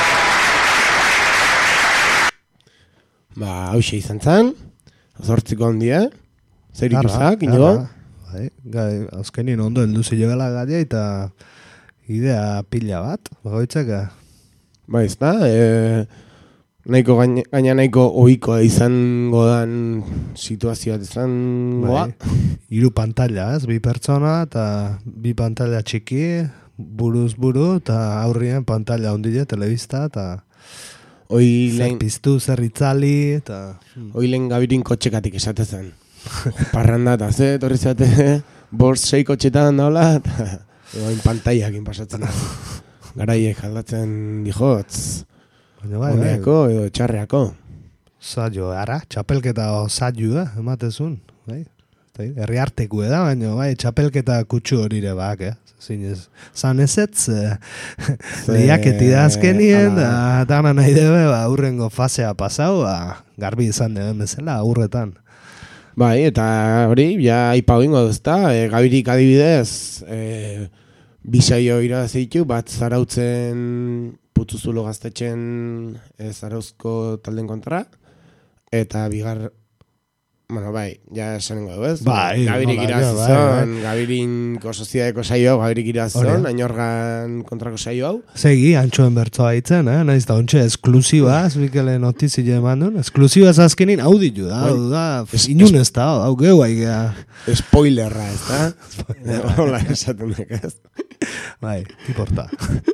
Ba, hauxe izan zen, azortziko handia, zer ikusak, inigo? Azkenien ondo heldu zilegala gadia eta idea pila bat, bagoitzaka. Ba, ez da, e, nahiko gaina, gaina nahiko ohiko izango dan situazioa izangoa. Hiru pantalla, ez, bi pertsona eta bi pantalla txiki, buruz buru eta aurrien pantalla ondile, telebista eta... Oi zer lehen piztu, zer itzali, eta... Oi lehen gabirin kotxekatik esate zen. Parranda eta ze, torri zate, borst sei kotxetan daula, eta oin pantaiakin pasatzen da. Garaiek aldatzen dihotz, honeako edo txarreako. Zailo, ara, txapelketa zailo da, ematezun, bai? Herri harteku da, baina bai, txapelketa kutsu horire bak, eh? Zinez, zan ezetz, lehiaketi da azkenien, da dana nahi debe, ba, aurrengo fasea pasau, ba, garbi izan deben bezala, aurretan. Bai, eta hori, ja ipa oingo duzta, e, gabirik adibidez, e, bisaio irazitu, bat zarautzen Putzuzulo gaztetxen e, zarauzko talden kontra, eta bigar... Bueno, bai, ja esanengo du, ez? Bai, gabirik irazizon, bai, bai. Gabirinko soziadeko saio hau, gabirik irazizon, ainorgan kontrako saio hau. Segi, antxoen bertzoa hitzen, eh? Naiz da, ontxe, esklusiba, zubikele notizile eman duen, esklusiba zazkenin hau ditu da, hau da, inun ez da, hau geu haigea. Spoilerra, ez da? Hola, esaten dek, ez? Bai, tiporta.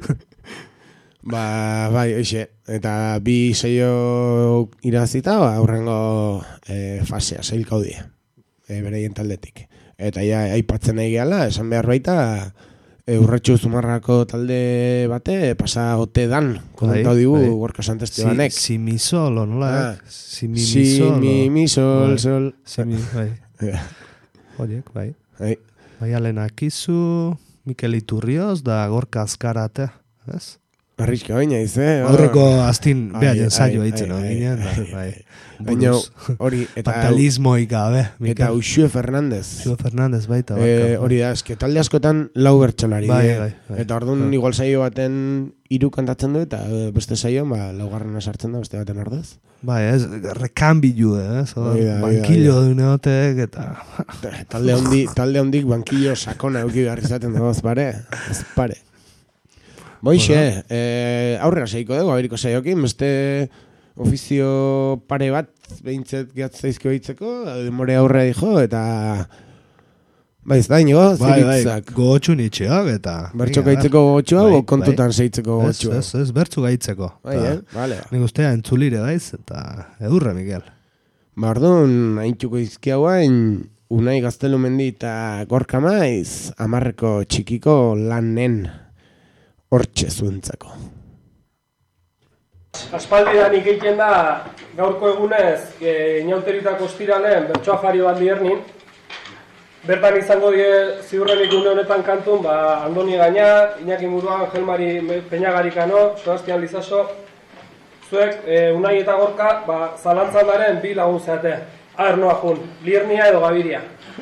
Ba, bai, oixe, eta bi saio irazita, ba, aurrengo e, fasea, sailkau die, e, bereien taldetik. Eta ja, aipatzen nahi gehala, esan behar baita, e, urratxu zumarrako talde bate, pasa ote dan, komentau digu, gorka santestibanek. Si, si mi sol, o nola? Ah, si mi si, sol. Si mi, mi sol, sol. Si mi, bai. Horiek, bai. Bai. Bai, Alena Akizu, Mikel Iturrioz, da gorka azkarate, ez? Arriska baina iz, eh? Aurreko astin behaien saio haitzen hon ginen, bai. Baina hori, eta... Fatalismoik gabe. Eta Uxue Fernandez. Uxue Fernandez baita. Hori da, eske talde askotan lau bertsolari. Bai, bai. Eta orduan igual saio baten hiru kantatzen du, eta beste saioan, ba, laugarrena sartzen da beste baten ordez. Bai, ez, rekambilu, eh? Bankillo duneotek, eta... Talde hondi, talde hondik bankillo sakona euki behar izaten dago, ez pare, ez pare. Boixe, bueno. eh, aurrera seiko dugu, abiriko saiokin, beste ofizio pare bat, behintzet gehatzaizko hitzeko, demore aurrera dijo, eta... Baiz da, inigo, ziritzak. Bai, gogotxu nitxeak, eta... Bertxo gaitzeko gogotxua, bai, o kontutan zeitzeko gogotxua? Ez, ez, ez, bertxu gaitzeko. Bai, eh, vale. Nik ustea entzulire daiz, eta edurre, Miguel. Bardun, haintxuko izkiagoain, Unai Gaztelumendi eta Gorka Maiz, amarreko txikiko lanen hortxe zuentzako. Aspaldidan ikeiten da, gaurko egunez, e, inauteritako ostiralen, bertsoa jari bat liernin. Bertan izango die ziurrenik une honetan kantun, ba, Andoni Gaina, Iñaki Muruan, Angelmari Peñagarikano, Sebastian Lizaso, zuek, e, Unai eta Gorka, ba, zalantzan daren bi lagun zeate. Aber noa jun, liernia edo gabiria.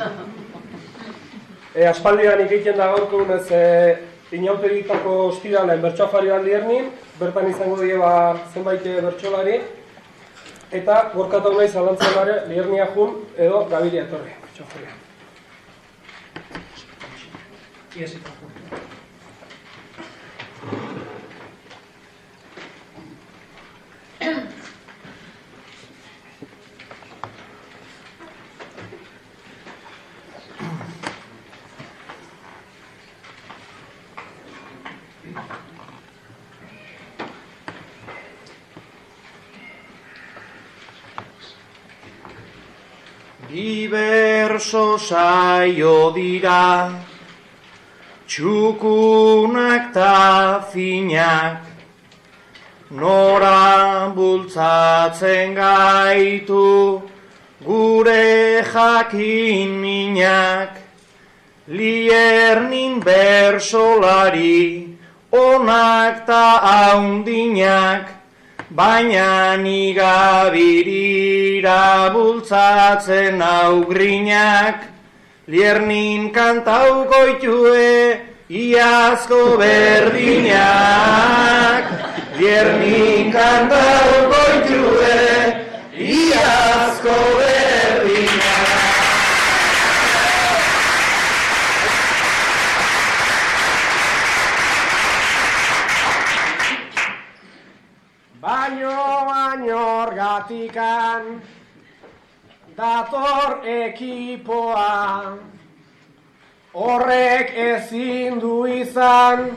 E, aspaldidan ikeiten da gaurko egunez, e, inauteritako ostiralen bertsoa jari bat liernin, bertan izango die ba, zenbait bertsolari, eta Gorka eta Unai zalantzan daren liernia jun edo gabiria etorri. Bertsoa jaria. Yes, Bi berso saio dira, txukunak ta finak, nora bultzatzen gaitu gure jakin minak, liernin bersolari onak ta haundinak, baina nigabirira bultzatzen augrinak, liernin kantauko itue iazko berdinak. Liernin kantauko itue iazko berdinak. Baino baino gatikan dator ekipoa, horrek ezin du izan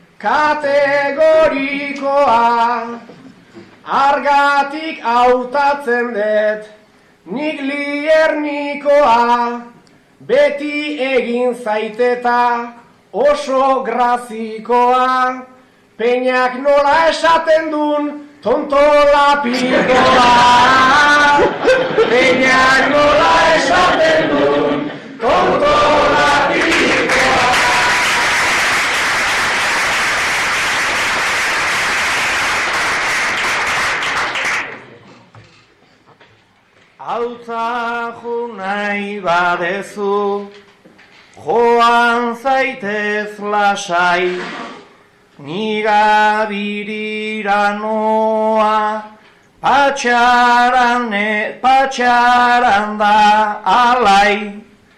kategorikoa. Argatik hautatzen dut nik liernikoa, beti egin zaiteta oso grazikoa, Peñak nola esaten dun tontola pikoa. Peñak nola esaten dun tontola pikoa. Hautza jo nahi badezu, joan zaitez lasai, nigabirira noa, patxaran, patxaran da alai,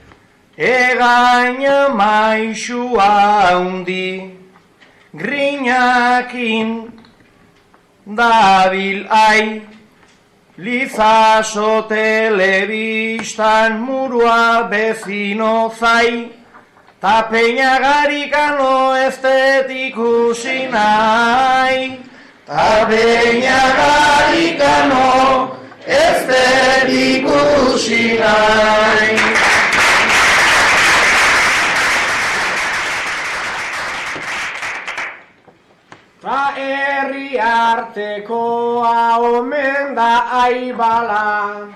egaina maixua haundi, grinakin dabil ai, Lizaso telebistan murua bezino zai, ta Peñagarikano ez dut ikusi nahi. Ta Peñagarikano ez dut ikusi nahi. Ta herri artekoa omen da aibala,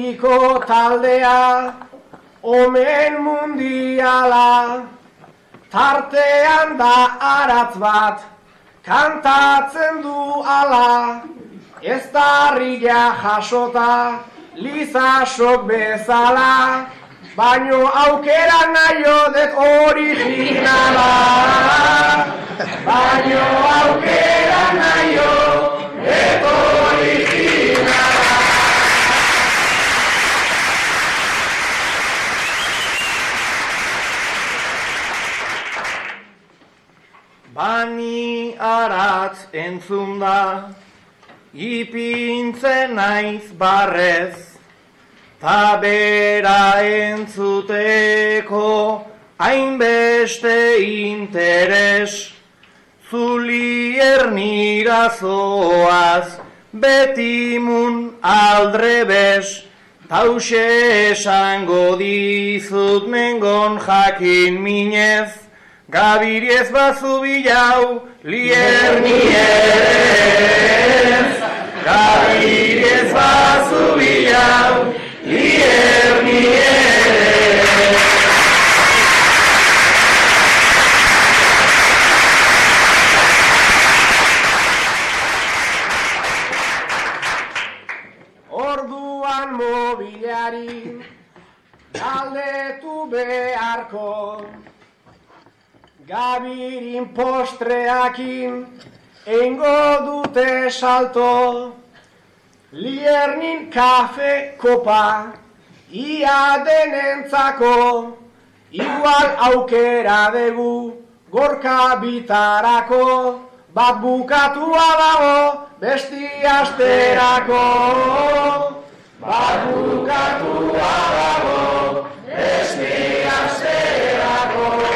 Gabiriko taldea omen mundiala, tartean da aratz bat, kantatzen du ala, ez da harria jasota, lizasok bezala, baino aukera naio dek originala, baino aukera naio dek originala. Bani aratz entzun da, ipintzen naiz barrez, ta bera entzuteko hainbeste interes, zuli ernira zoaz, betimun aldrebes, tause esango dizut nengon jakin minez, Gabiriez bazu bilau, lierniez. Gabiriez bazu bilau, lierniez. Orduan mobiliari, galdetu beharko, Gabirin postreakin eingo dute salto, Liernin kafe kopa ia denentzako, igual aukera dugu gorka bitarako, bat bukatua dago besti asterako, bat bukatua dago besti asterako.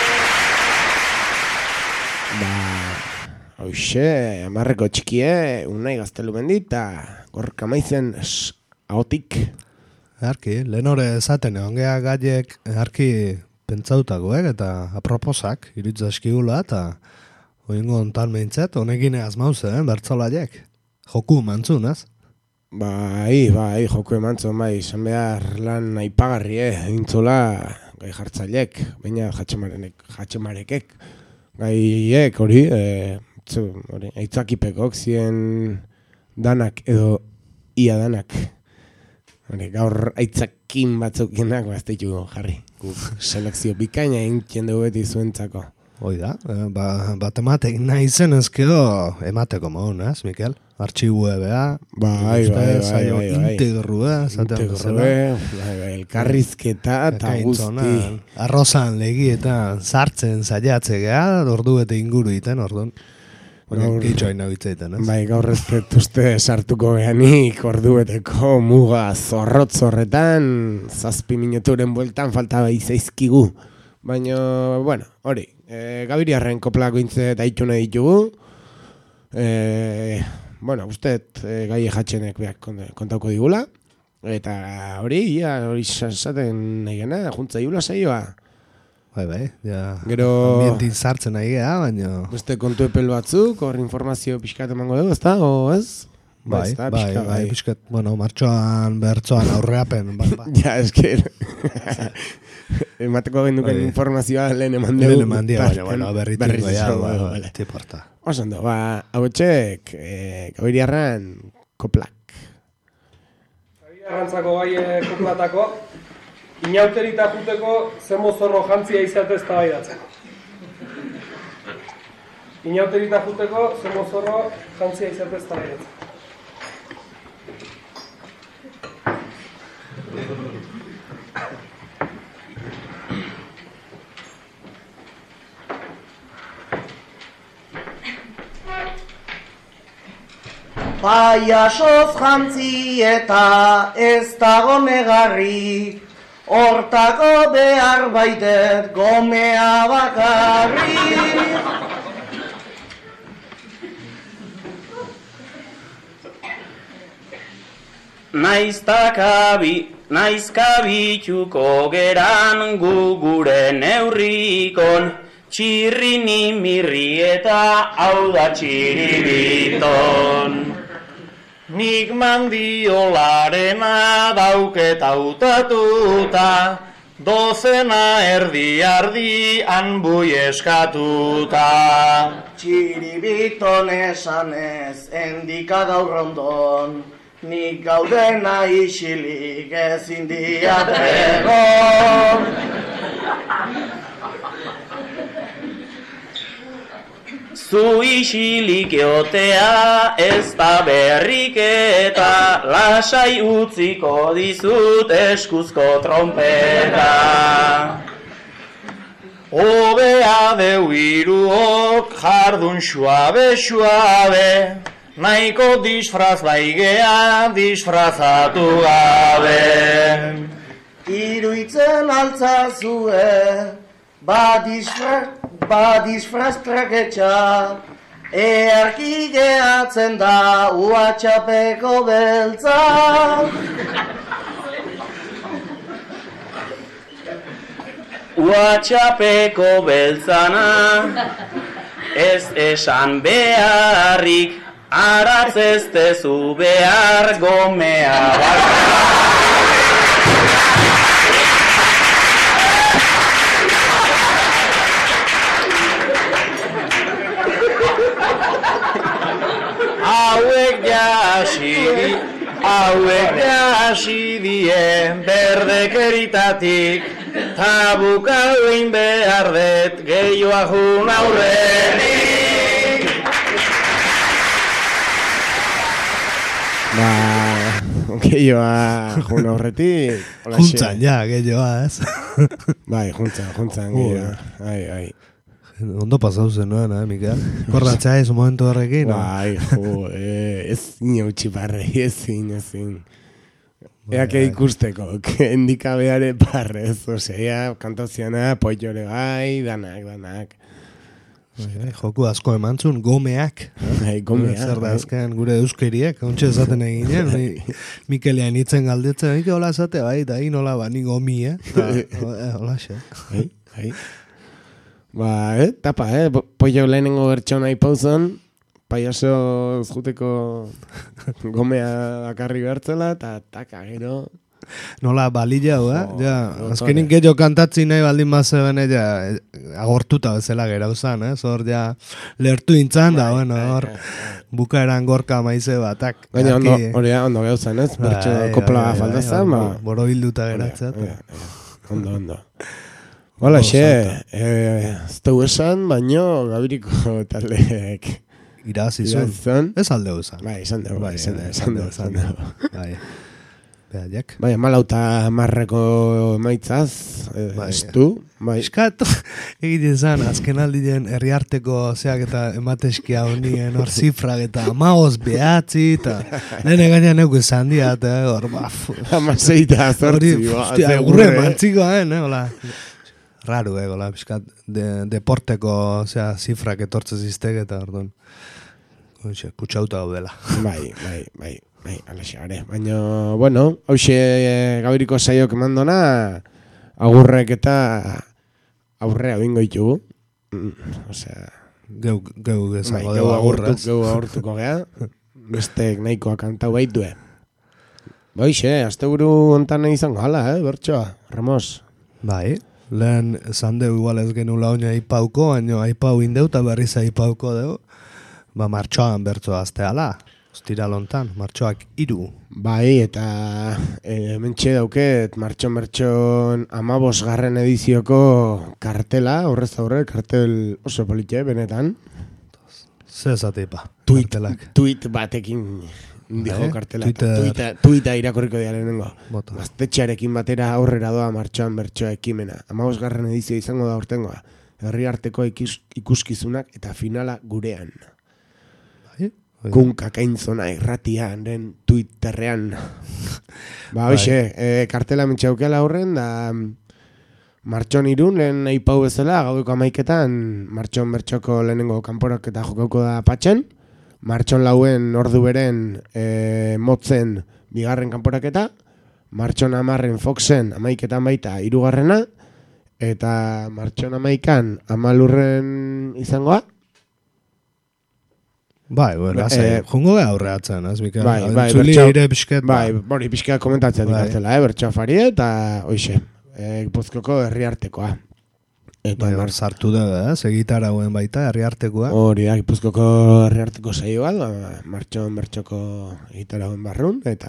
Hoxe, amarreko txikie, unai gaztelu bendita, gorka maizen ahotik. Earki, lehen hori esaten egon geha gaiek earki pentsautakoek eta aproposak iritza eskigula eta oingo ontan behintzet, honekin azmauze, eh, bertzolaiek. Joku mantzun, ez? Bai, bai, joku emantzun, bai, izan behar lan aipagarri, eh, egintzola gai jartzailek, baina jatxemarekek, gaiek hori, eh, aitzakipekok zien danak edo ia danak. Hori, gaur aitzakin batzukienak bazteitu jarri. Selekzio bikaina egin dugu beti zuentzako. Hoi da, ba, bat ematek nahi zen ezkero emateko maun, ez, Mikel? Artxibu ebea, bai, bai, bai, bai, integrue, zaten bezala. Elkarrizketa eta guzti. Arrozan legi eta sartzen zaiatzea, ordu bete inguru iten, orduan. Bai, gaur ez uste sartuko behanik ordubeteko muga zorrot-zorretan, zazpi minuturen bueltan falta bai zaizkigu. Baina, bueno, hori, e, Gabiriarren koplako intze eta itxune ditugu. E, bueno, usteet e, gai jatxenek beak kontauko digula. Eta hori, ja, hori saten nahi gana, juntza igula saioa. Bai, bai, ja, gero ambientin sartzen nahi geha, baina... Beste kontu epel batzuk, hor informazio pixkat emango dugu, ezta, o ez? Bai, bai, bai, bai, bai, pixkat, bueno, martxoan, bertzoan, aurreapen, bai, bai. Ja, esker, emateko genduken informazioa lehen eman dugu. Lehen eman dugu, baina, bueno, berritiko, ja, bai, bai, tiporta. Osando, ba, hau etxek, Gabiriarran, koplak. Gabiriarrantzako gai koplatako, inauterita juteko zemo zorro jantzia izatez tabaidatzeko. Inauterita juteko zemo zorro jantzia izatez tabaidatzeko. Paiasoz jantzi eta ez dago negarri, hortako behar baitet gomea bakarri. Naiztakabi, naizkabituko geran gu gure neurrikon, txirrini mirri eta hau da txiribiton. Nik mandiolarena dauket hautatuta, dozena erdi ardi anbui eskatuta. Txiribiton esanez, endika gaur ondon, nik gaudena isilik ezin diategon. Zu isilik eotea ez da berrik eta lasai utziko dizut eskuzko trompeta. Hobea deu iruok jardun suabe suabe, nahiko disfraz baigea disfrazatu gabe. Iruitzen altzazue, ba disfraz Ba disfraz traketxa, earki gehatzen da uatxapeko beltza. Uatxapeko beltzana, ez esan beharrik, aratz ez tezu behar gomea bat. Hauek jasidi, hauek jasidien berdekeritatik, tabukau egin behar det gehioa jun aurrenik. Ba, gehioa jun aurretik. Juntzan, ja, gehioa, ez? Bai, juntzan, juntzan, gehioa. Ai, ai. Ondo pasau zenuen, eh, Mikel? Korratza ez, momentu horrekin, no? Bai, jo, eh, ez zin utxiparrei, ez zin, ez zin. Eak ikusteko, endika behare parrez, osea, kantauziana, poiore gai, danak, danak. Joku asko emantzun, gomeak. Bai, gomeak. Zer da azken gure euskeriek, ontsa esaten eginen, Mikelian itzen galdetzen, ike hola esate, bai, da inola, ba, ni gomi, eh? Hola xe. Bai, bai. Ba, eh, tapa, eh, poio lehenengo bertxona ipauzon, paiaso zuteko gomea dakarri bertzela, eta taka, gero... Nola, balila, eh? Ja, azkenin gehiago kantatzi nahi baldin mazeben, ja, agortuta bezala gera uzan, eh? Zor, ja, lertu intzan da, bueno, hor, bukaeran gorka maize batak. Baina, ondo, hori ondo geuzan, ez? Bertxo kopla faltazan, ba... Boro bilduta geratzea. Ondo, ondo. Hola, xe, ez dugu esan, baino gabiriko taldeek irazizun. Ez aldeu esan. Bai, esan dugu, bai, esan dugu, esan dugu. Bai, beha, jak. Bai, malauta marreko maitzaz, ez du. Eskat, egiten zan, azken aldien herriarteko zeak eta emateskia honien, hor zifrak eta amagoz behatzi, eta nene gaina neuko esan diat, hor, baf. Amaseita, zortzi, hostia, gurre mantzikoa, eh, hola. Raru, eh, gola, piskat, de, deporteko, osea, zifrak etortze ziztek eta, orduan, kutxauta gaudela. Bai, bai, bai, bai, alexare. Baina, bueno, hause gabiriko saiok emandona, agurrek eta aurrea bingo ditugu. Osea, geu, geu gezango bai, dugu agurraz. Geu agurtuko gea, bestek nahikoa kantau baitue. Baixe, azte buru ontan izango hala, eh, bertsoa, Ramos. Bai. Lehen zandeu igual ez genula oina aipauko, baina aipau indeu eta berriz aipauko deu. Ba, martxoan bertzo azteala, ostira lontan, martxoak iru. Bai, eta e, mentxe dauket, martxon bertxon amabos garren edizioko kartela, horrez aurre, kartel oso politia, benetan. Zer zateipa, kartelak. Tuit batekin dijo kartela. Tuita, tuita irakorriko diarenengo. Gaztetxearekin batera aurrera doa martxoan bertsoa ekimena. Amabos garren edizio izango da urtengoa. Herri arteko ikus, ikuskizunak eta finala gurean. Kun kakainzona irratian den Twitterrean. Ba, hoxe, e, kartela mentxaukela horren, da martxon irun, lehen aipau bezala, gaudeko amaiketan, martxon bertxoko lehenengo kanporak eta jokauko da patxen, martxon lauen ordu beren e, motzen bigarren kanporaketa, martxon amarren Foxen amaiketan baita hirugarrena, eta martxon amaikan amalurren izangoa. Bai, bueno, haze, eh, jungo beha aurreatzen, ez, Mikel? Bai, bai, bertxo, ire pixket, bai, bori pixket komentatzen bai. Dikartela, eh, bertxo afari, eta, oixe, e, Gipuzkoako herriartekoa. Eta bai, sartu da, eh? Segitara hauen baita, herriartekoa. Hori da, Gipuzkoako herriarteko saio bat, martxon bertxoko egitara hauen barrun, eta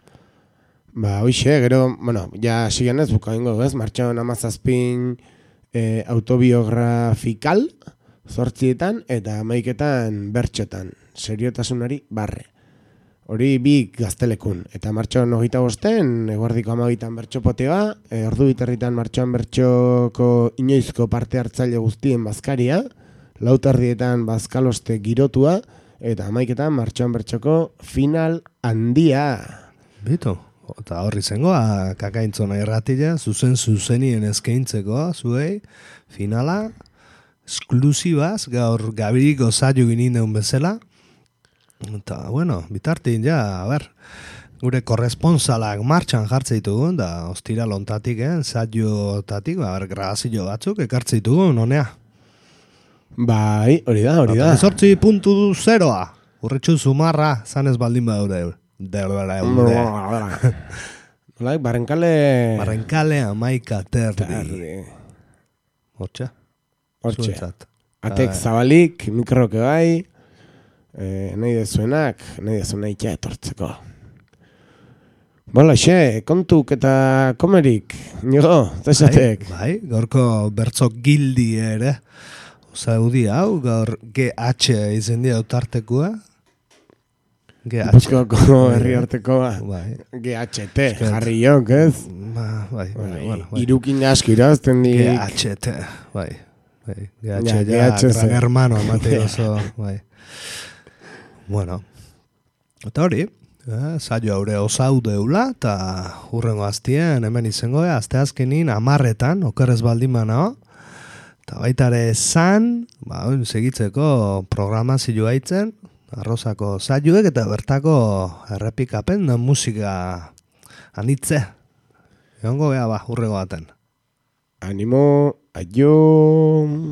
ba, hoxe, gero, bueno, ja sigen ez, buka ingo, ez, martxon amazazpin e, autobiografikal, zortzietan, eta amaiketan bertxotan, seriotasunari barre. Hori bi gaztelekun, eta martxoan hogeita bosten, eguardiko amabitan bertxo poteba, e, ordu biterritan martxoan bertxoko inoizko parte hartzaile guztien bazkaria, lautardietan bazkaloste girotua, eta amaiketan martxoan bertxoko final handia. Bito, eta horri zengoa, kakaintzona erratila, zuzen zuzenien eskaintzeko, zuei, finala, esklusibaz, gaur gabiriko zailo ginen deun bezala. Eta, bueno, bitartin, ja, a ber, gure korresponsalak martxan jartze ditugun, da, ostira lontatik, eh, zailo-tatik, a ber, grabazio batzuk, ekartze ditugun, honea. Bai, hori da, hori da. Zortzi puntu zeroa, urretxu zumarra, zanez baldin badure. Derbera, eure. Like, barrenkale... Barrenkale amaika terdi. Hortxe? Hortxe. Atek zabalik, mikroke bai... Eh, nahi dezuenak, nahi dezuenak etortzeko. Bola, xe, kontuk eta komerik, nigo, zesatek. Bai, bai, gaurko bertzo gildi ere. Zaudi hau, gaur G H izen dia autartekoa. G H. Gipuzkoako herri artekoa. G H T, jarri jok, ez? Ba, bai, bai, bueno. Irukin asko irazten dik. G H T, bai. G H T, ja, gran hermano, amate oso, bai. Bueno, eta hori, eh, saio haure osau deula, eta hurrengo aztien, hemen izango, eh, azte azkenin amarretan, okerrez baldin manao, eta baitare zan, ba, segitzeko programazioa itzen, arrozako saioek, eta bertako errepikapen da musika anitze. Egongo, ea, ba, hurrengo baten. Animo, aio...